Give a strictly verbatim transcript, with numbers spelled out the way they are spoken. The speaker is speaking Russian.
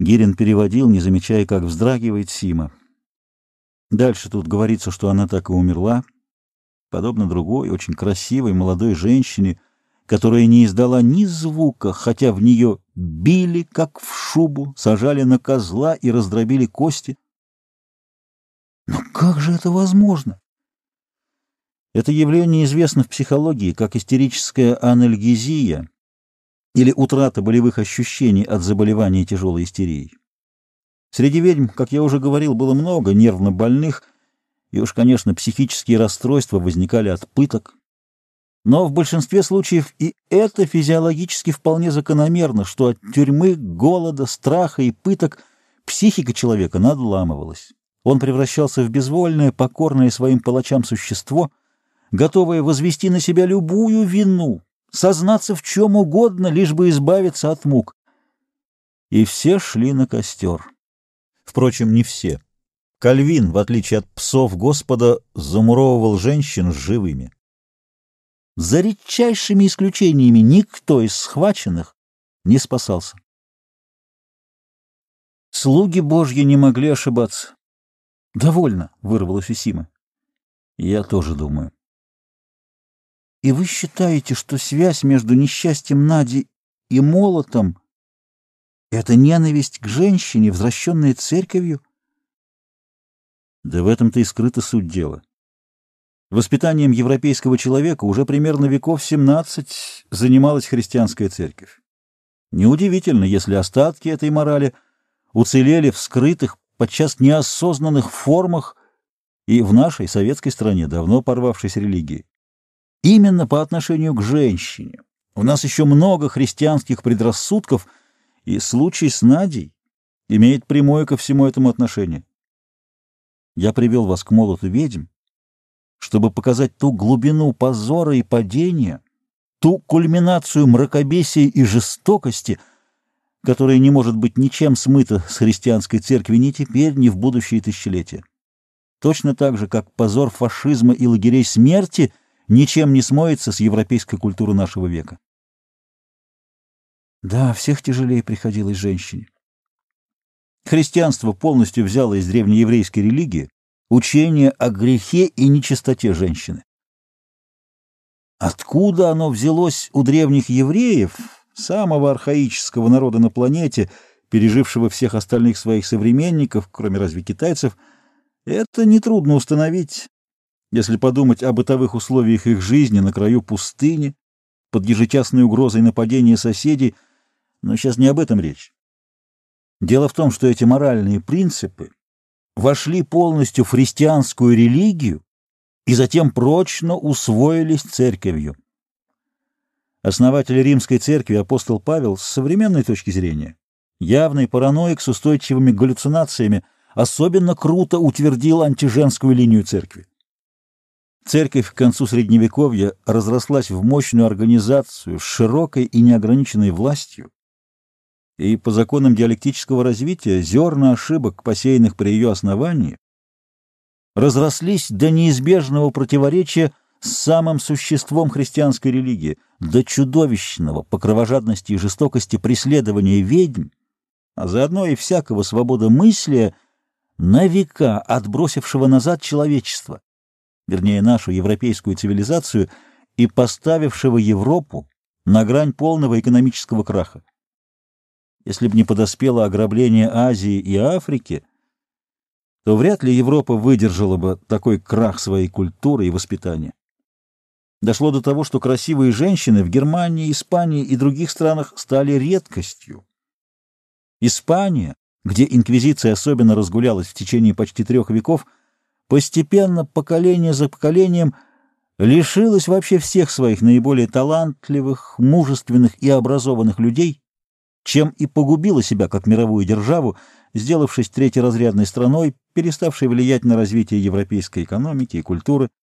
Гирин переводил, не замечая, как вздрагивает Сима. Дальше тут говорится, что она так и умерла, подобно другой, очень красивой молодой женщине, которая не издала ни звука, хотя в нее били, как в шубу, сажали на козла и раздробили кости. Но как же это возможно? Это явление известно в психологии как истерическая анальгезия или утрата болевых ощущений от заболевания тяжелой истерией. Среди ведьм, как я уже говорил, было много нервно больных, и уж, конечно, психические расстройства возникали от пыток. Но в большинстве случаев и это физиологически вполне закономерно, что от тюрьмы, голода, страха и пыток психика человека надламывалась. Он превращался в безвольное, покорное своим палачам существо, готовое возвести на себя любую вину, сознаться в чем угодно, лишь бы избавиться от мук. И все шли на костер. Впрочем, не все. Кальвин, в отличие от псов Господа, замуровывал женщин живыми. За редчайшими исключениями никто из схваченных не спасался. Слуги Божьи не могли ошибаться. «Довольно», — вырвалось у Симы. «Я тоже думаю». «И вы считаете, что связь между несчастьем Нади и молотом — это ненависть к женщине, возвращенная церковью?» Да в этом-то и скрыта суть дела. Воспитанием европейского человека уже примерно веков семнадцать занималась христианская церковь. Неудивительно, если остатки этой морали уцелели в скрытых, подчас неосознанных формах и в нашей советской стране, давно порвавшейся религии. Именно по отношению к женщине. У нас еще много христианских предрассудков, и случай с Надей имеет прямое ко всему этому отношение. Я привел вас к молоту ведьм, чтобы показать ту глубину позора и падения, ту кульминацию мракобесия и жестокости, которая не может быть ничем смыта с христианской церкви ни теперь, ни в будущие тысячелетия. Точно так же, как позор фашизма и лагерей смерти ничем не смоется с европейской культуры нашего века. Да, всех тяжелее приходилось женщине. Христианство полностью взяло из древнееврейской религии учение о грехе и нечистоте женщины. Откуда оно взялось у древних евреев, самого архаического народа на планете, пережившего всех остальных своих современников, кроме разве китайцев, это нетрудно установить, если подумать о бытовых условиях их жизни на краю пустыни, под ежечасной угрозой нападения соседей, но сейчас не об этом речь. Дело в том, что эти моральные принципы вошли полностью в христианскую религию и затем прочно усвоились церковью. Основатель Римской церкви апостол Павел с современной точки зрения, явный параноик с устойчивыми галлюцинациями, особенно круто утвердил антиженскую линию церкви. Церковь к концу Средневековья разрослась в мощную организацию с широкой и неограниченной властью, и по законам диалектического развития зерна ошибок, посеянных при ее основании, разрослись до неизбежного противоречия с самым существом христианской религии, до чудовищного по кровожадности и жестокости преследования ведьм, а заодно и всякого свободомыслия, на века отбросившего назад человечество, вернее нашу европейскую цивилизацию, и поставившего Европу на грань полного экономического краха. Если бы не подоспело ограбление Азии и Африки, то вряд ли Европа выдержала бы такой крах своей культуры и воспитания. Дошло до того, что красивые женщины в Германии, Испании и других странах стали редкостью. Испания, где инквизиция особенно разгулялась в течение почти трех веков, постепенно, поколение за поколением, лишилась вообще всех своих наиболее талантливых, мужественных и образованных людей, чем и погубила себя как мировую державу, сделавшись третьеразрядной страной, переставшей влиять на развитие европейской экономики и культуры,